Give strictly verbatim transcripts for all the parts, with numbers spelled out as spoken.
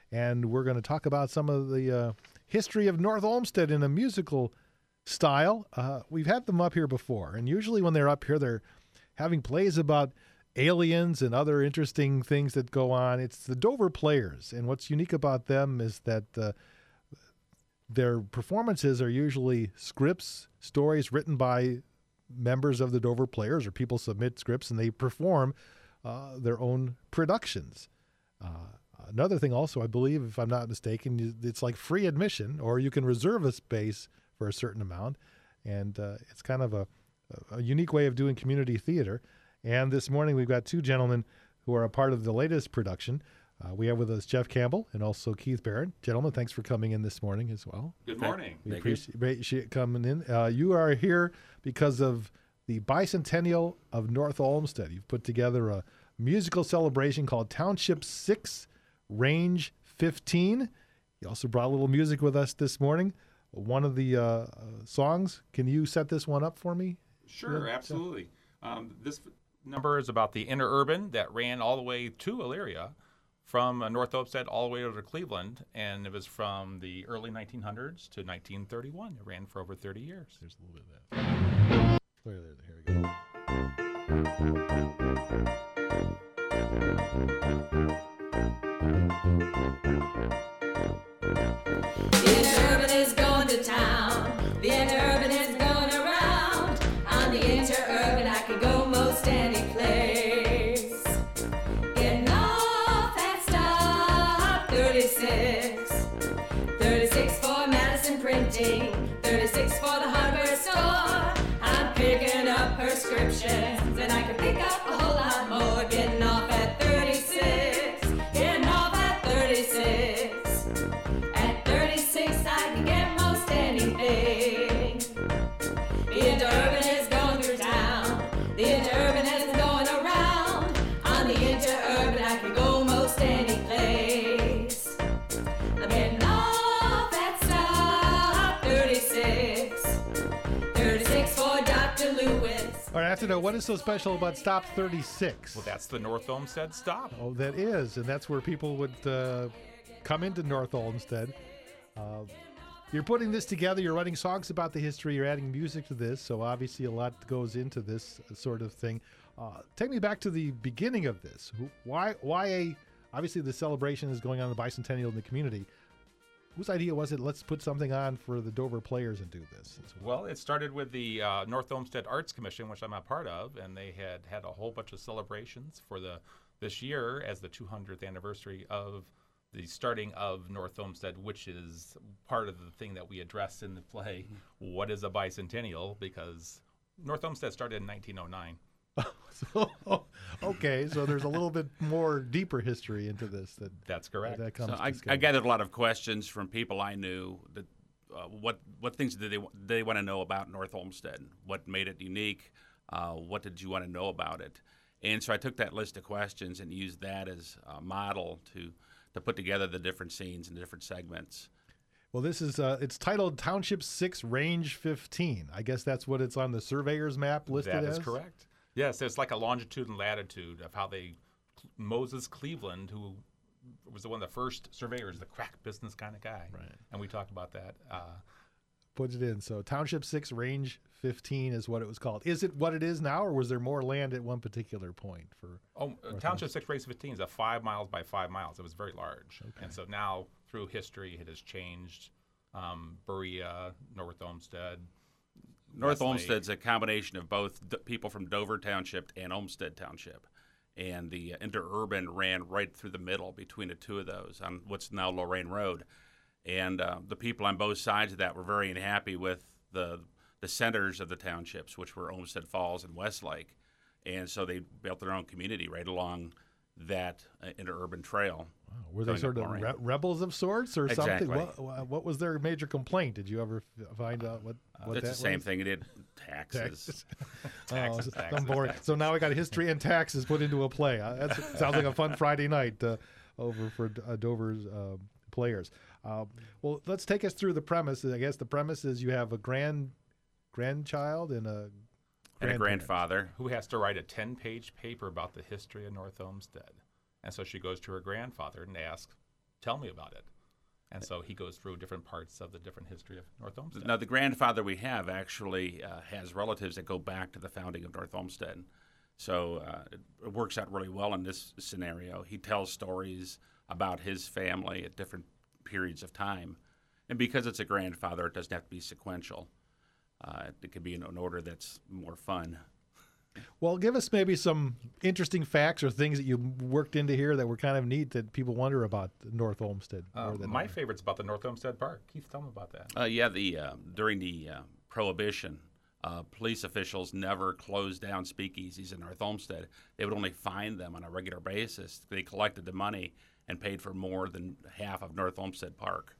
and we're going to talk about some of the uh, history of North Olmsted in a musical style. Uh, we've had them up here before, and usually when they're up here, they're having plays about aliens and other interesting things that go on. It's the Dover Players, and what's unique about them is that uh, their performances are usually scripts, stories written by members of the Dover Players, or people submit scripts and they perform uh, their own productions. Uh, another thing also, I believe, if I'm not mistaken, it's like free admission, or you can reserve a space for a certain amount. And uh, it's kind of a, a unique way of doing community theater. And this morning we've got two gentlemen who are a part of the latest production. Uh, we have with us Jeff Campbell and also Keith Barron. Gentlemen, thanks for coming in this morning as well. Good morning. We Thank appreciate you coming in. Uh, you are here because of the bicentennial of North Olmsted. You've put together a musical celebration called Township six, Range fifteen. You also brought a little music with us this morning. One of the uh, uh, songs, can you set this one up for me? Sure, Yeah, absolutely. Um, this number is about the interurban that ran all the way to Elyria, from uh, North Olmsted all the way over to Cleveland, and it was from the early nineteen hundreds to nineteen thirty-one. It ran for over thirty years. There's a little bit of that. There, there, here we go. The interurban is going to town. The interurban is going around. On the interurban, I can go most any place. Getting off at stop thirty-six. thirty-six for Madison Printing. thirty-six for the hardware store. I'm picking up prescriptions, and I can pick up a whole lot more. Getting off at thirty-six. Getting off at thirty-six. At thirty-six, I can get most anything. The interurban is going through town. The interurban is going around. On the interurban, I can go most any place. I'm getting off at stop thirty-six. thirty-six for Doctor Lewis. All right, I have to know, what is so special about Stop thirty-six? Well, that's the North Olmsted stop. Oh, that is, and that's where people would uh, come into North Olmsted. Uh, you're putting this together. You're writing songs about the history. You're adding music to this, so obviously a lot goes into this sort of thing. Uh, take me back to the beginning of this. Who- Why? Why a? Obviously, the celebration is going on, the bicentennial in the community. Whose idea was it? Let's put something on for the Dover Players and do this. Well, it started with the uh, North Olmsted Arts Commission, which I'm a part of, and they had had a whole bunch of celebrations for the this year as the two hundredth anniversary of the starting of North Olmsted, which is part of the thing that we addressed in the play. Mm-hmm. What is a bicentennial? Because North Olmsted started in nineteen oh nine. So, okay, so there's a little bit more deeper history into this. That That's correct. That comes So I, together. I gathered a lot of questions from people I knew. That uh, what what things did they did they want to know about North Olmsted? What made it unique? Uh, what did you want to know about it? And so I took that list of questions and used that as a model to to put together the different scenes and different segments. Well, this is uh, it's titled Township six, Range fifteen. I guess that's what it's on the surveyor's map listed That as. is correct. Yes, it's like a longitude and latitude of how they, Moses Cleveland, who was one of the first surveyors, the crack business kind of guy. Right. And we talked about that. Uh, Put it in. So Township six, Range fifteen is what it was called. Is it what it is now, or was there more land at one particular point for? oh, uh, Township six, Race fifteen is a five miles by five miles. It was very large. Okay. And so now, through history, it has changed. Um, Berea, North Olmsted. North Westlake. Olmsted's a combination of both d- people from Dover Township and Olmsted Township. And the uh, interurban ran right through the middle between the two of those on what's now Lorraine Road. And uh, the people on both sides of that were very unhappy with the the centers of the townships, which were Olmsted Falls and Westlake. And so they built their own community right along that uh, interurban trail. Wow. Were they Going sort up of Lorraine. re- rebels of sorts or Exactly. something? What, what was their major complaint? Did you ever f- find out what, what it's that the same was? thing. It did taxes. Taxes. Taxes, oh, taxes, I'm bored. taxes. So now we got history and taxes put into a play. Uh, that sounds like a fun Friday night uh, over for uh, Dover's uh, players. Uh, well, let's take us through the premise. I guess the premise is you have a grand grandchild and a And a grandparent. grandfather. Who has to write a ten-page paper about the history of North Olmsted. And so she goes to her grandfather and asks, tell me about it. And so he goes through different parts of the different history of North Olmsted. Now, the grandfather we have actually uh, has relatives that go back to the founding of North Olmsted. So uh, it, it works out really well in this scenario. He tells stories about his family at different periods of time. And because it's a grandfather, it doesn't have to be sequential. Uh, it could be in an order that's more fun. Well, give us maybe some interesting facts or things that you worked into here that were kind of neat that people wonder about North Olmsted. Uh, more than my others. favorite's about the North Olmsted Park. Keith, tell me about that. Uh, yeah, the uh, during the uh, Prohibition, uh, police officials never closed down speakeasies in North Olmsted. They would only fine them on a regular basis. They collected the money and paid for more than half of North Olmsted Park.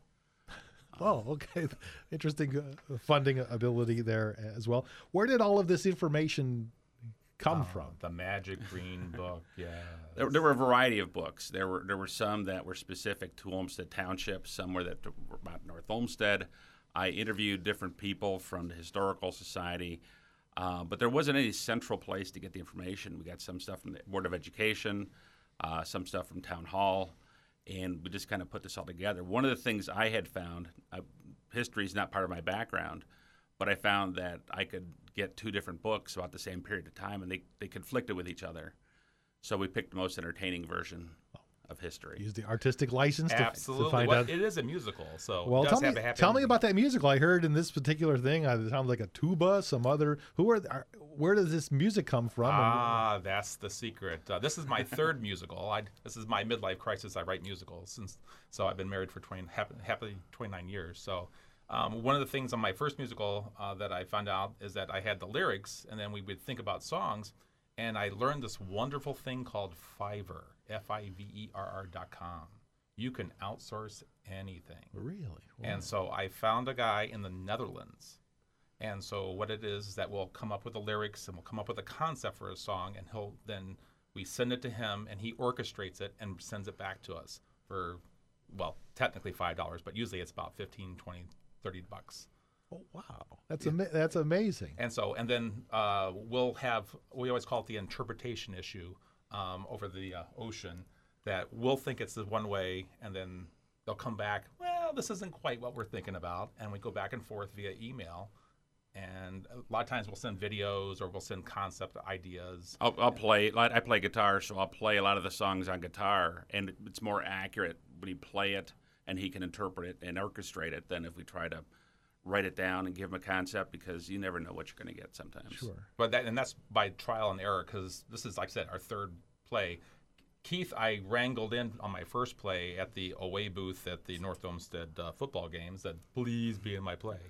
Oh, okay. Interesting uh, funding ability there as well. Where did all of this information come Uh, from? The Magic Green Book, yeah. There, there were a variety of books. There were there were some that were specific to Olmsted Township, some were that were about North Olmsted. I interviewed different people from the Historical Society, uh, but there wasn't any central place to get the information. We got some stuff from the Board of Education, uh, some stuff from Town Hall, and we just kind of put this all together. One of the things I had found, uh, history is not part of my background, but I found that I could get two different books about the same period of time, and they, they conflicted with each other. So we picked the most entertaining version of history. Use the artistic license to, Absolutely. to find Well, out. it is a musical, so Well, it does tell have me, a happy tell me ending. about that musical. I heard in this particular thing, uh, it sounds like a tuba, some other. Who are, are where does this music come from? And- Ah, that's the secret. Uh, this is my third musical. I, this is my midlife crisis. I write musicals, since so I've been married for twenty, happy, happily twenty-nine years. So um, one of the things on my first musical uh, that I found out is that I had the lyrics, and then we would think about songs, and I learned this wonderful thing called Fiverr, F I V E R R dot com. You can outsource anything. Really? And so I found a guy in the Netherlands. And so what it is is that we'll come up with the lyrics and we'll come up with a concept for a song, and he'll then we send it to him and he orchestrates it and sends it back to us for, well, technically five dollars, but usually it's about fifteen, twenty, thirty bucks. Oh, wow. That's ama- that's amazing. And so, and then uh, we'll have, we always call it the interpretation issue um, over the uh, ocean, that we'll think it's the one way, and then they'll come back, well, this isn't quite what we're thinking about, and we go back and forth via email. And a lot of times we'll send videos or we'll send concept ideas. I'll, I'll play. like, I play guitar, so I'll play a lot of the songs on guitar, and it's more accurate when you play it and he can interpret it and orchestrate it than if we try to write it down and give him a concept, because you never know what you're going to get sometimes. Sure. But that, and that's by trial and error, because this is, like I said, our third play. Keith, I wrangled in on my first play at the away booth at the North Olmsted uh, football games that please be in my play.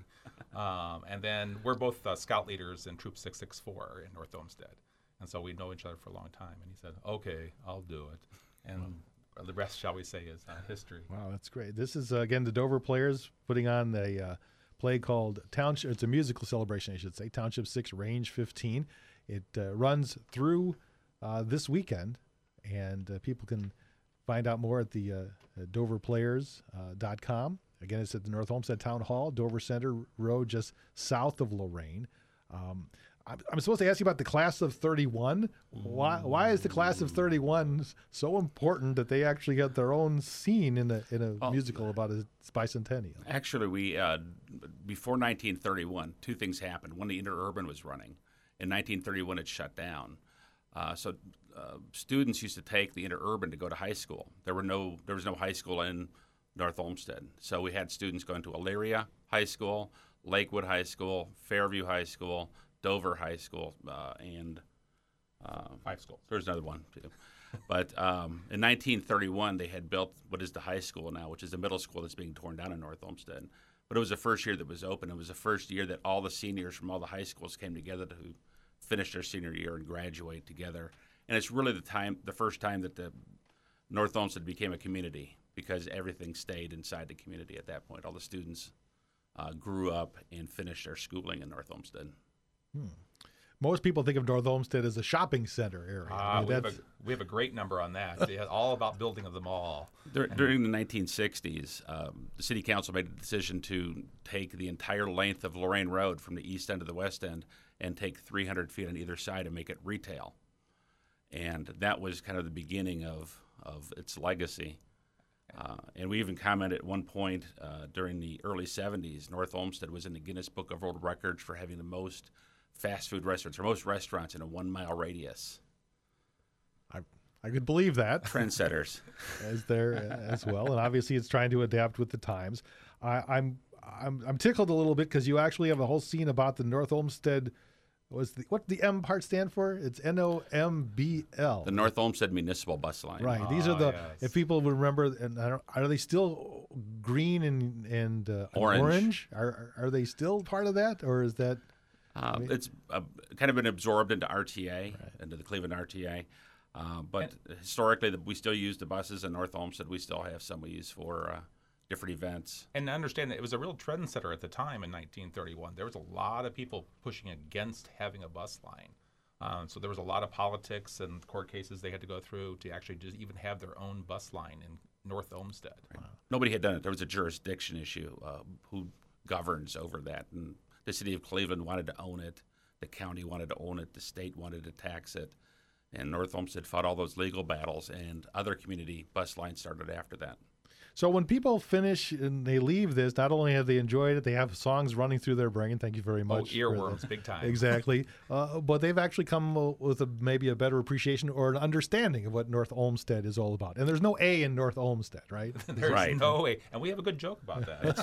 Um, and then we're both uh, scout leaders in Troop six six four in North Olmsted. And so we know each other for a long time. And he said, okay, I'll do it. And the rest, shall we say, is uh, history. Wow, that's great. This is, uh, again, the Dover Players putting on a uh, play called Township. It's a musical celebration, I should say, Township six, Range fifteen. It uh, runs through uh, this weekend, and uh, people can find out more at the uh, dover players dot com. Again, it's at the North Olmsted Town Hall, Dover Center Road, just south of Lorraine. Um, I'm, I'm supposed to ask you about the class of thirty-one. Why, why is the class of thirty-one so important that they actually got their own scene in a in a Oh. musical about a bicentennial? Actually, we uh, before nineteen thirty-one, two things happened. One, the interurban was running. In nineteen thirty-one, it shut down. Uh, so uh, students used to take the interurban to go to high school. There were no, there was no high school in North Olmsted. So we had students going to Elyria High School, Lakewood High School, Fairview High School, Dover High School, uh, and uh, Five schools. there's another one too. But um, in nineteen thirty-one, they had built what is the high school now, which is the middle school that's being torn down in North Olmsted. But it was the first year that was open. It was the first year that all the seniors from all the high schools came together to finish their senior year and graduate together. And it's really the time, the first time that the North Olmsted became a community, because everything stayed inside the community at that point. All the students uh, grew up and finished their schooling in North Olmsted. Most people think of North Olmsted as a shopping center area. I Uh, mean, we, have a, that's- we have a great number on that. They had all about building of the mall. Dur- During the nineteen sixties, um, the city council made a decision to take the entire length of Lorraine Road from the east end to the west end and take three hundred feet on either side and make it retail. And that was kind of the beginning of, of its legacy. Uh, and we even commented at one point uh, during the early seventies, North Olmsted was in the Guinness Book of World Records for having the most fast food restaurants, or most restaurants in a one-mile radius. I I could believe that. Trendsetters. As there as well, and obviously it's trying to adapt with the times. I, I'm I'm I'm tickled a little bit because you actually have a whole scene about the North Olmsted. Was the what the M part stand for? It's N O M B L. The North Olmsted Municipal Bus Line. Right. These are Ah, the yes. if people would remember, and I don't, are they still green and and uh, Orange. orange? Are are they still part of that, or is that? Uh, it's uh, kind of been absorbed into R T A, into the Cleveland R T A. Uh, but historically, the, we still use the buses in North Olmsted. We still have some we use for uh, different events. And understand that it was a real trendsetter at the time in nineteen thirty-one. There was a lot of people pushing against having a bus line. Um, so there was a lot of politics and court cases they had to go through to actually just even have their own bus line in North Olmsted. Right. Nobody had done it. There was a jurisdiction issue. Uh, who governs over that? And the city of Cleveland wanted to own it. The county wanted to own it. The state wanted to tax it. And North Olmsted fought all those legal battles, and other community bus lines started after that. So when people finish and they leave this, not only have they enjoyed it, they have songs running through their brain. Thank you very Oh, much. for earworms, that. big time. Exactly. uh, but they've actually come uh, with a, maybe a better appreciation or an understanding of what North Olmsted is all about. And there's no A in North Olmsted, right? There's Right. no way. And we have a good joke about that. That's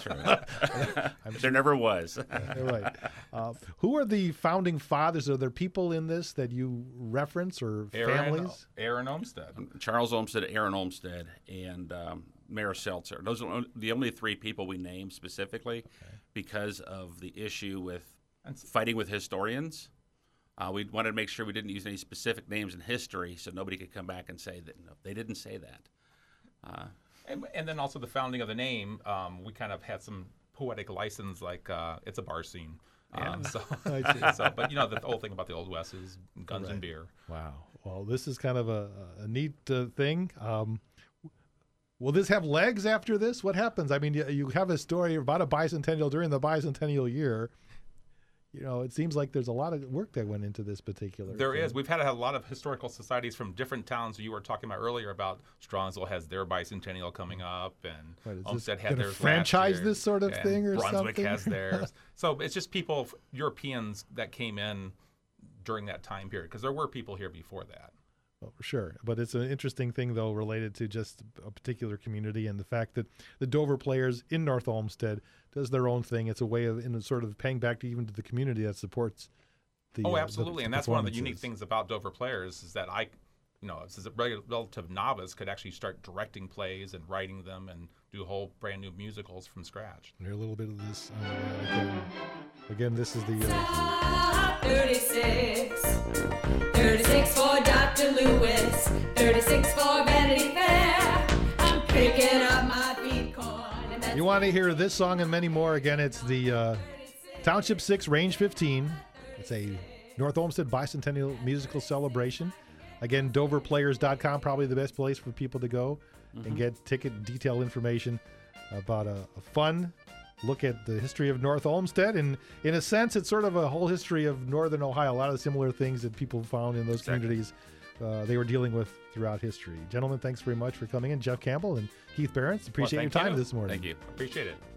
true. There never was. Right. Uh, who are the founding fathers? Are there people in this that you reference or Aaron, families? Aaron Olmsted. Charles Olmsted, Aaron Olmsted, and um, Mayor Seltzer. Those are the only three people we named specifically because of the issue with fighting with historians. Uh, we wanted to make sure we didn't use any specific names in history so nobody could come back and say that no, they didn't say that. Uh, And, and then also the founding of the name, um, we kind of had some poetic license, like uh, it's a bar scene. Um, so, I see. so, but you know, the whole thing about the Old West is guns Right. and beer. Wow. Well, this is kind of a, a neat uh, thing. Um, will this have legs after this? What happens? I mean, you, you have a story about a bicentennial during the bicentennial year. You know, it seems like there's a lot of work that went into this particular. There thing. is. We've had a lot of historical societies from different towns. You were talking about earlier about Strongsville has their bicentennial coming up, and Right, is this Olmsted had gonna theirs last franchise year, this sort of and thing or Brunswick something? has theirs. So it's just people, Europeans that came in during that time period, because there were people here before that. Well, for sure. But it's an interesting thing, though, related to just a particular community and the fact that the Dover Players in North Olmsted does their own thing. It's a way of, in a sort of paying back to even to the community that supports the. Oh, uh, the- absolutely, the and that's one of the unique performances. things about Dover Players is that I, you know, as a reg- relative novice, could actually start directing plays and writing them and do whole brand new musicals from scratch. Hear a little bit of this. Uh, again, again, this is the. Uh, Stop, thirty-six. thirty-six for Doctor Lewis. thirty-six for Vanity Fair. I'm picking up my beat corn. and that's you want to hear this song and many more? Again, it's the uh, Township six, Range fifteen. It's a North Olmsted Bicentennial Musical Celebration. Again, Dover Players dot com, probably the best place for people to go and get ticket detail information about a, a fun look at the history of North Olmsted. And in a sense, it's sort of a whole history of Northern Ohio. A lot of similar things that people found in those Exactly. communities uh, they were dealing with throughout history. Gentlemen, thanks very much for coming in. Jeff Campbell and Keith Behrens, appreciate Well, your thank time you. this morning. thank you. Appreciate it.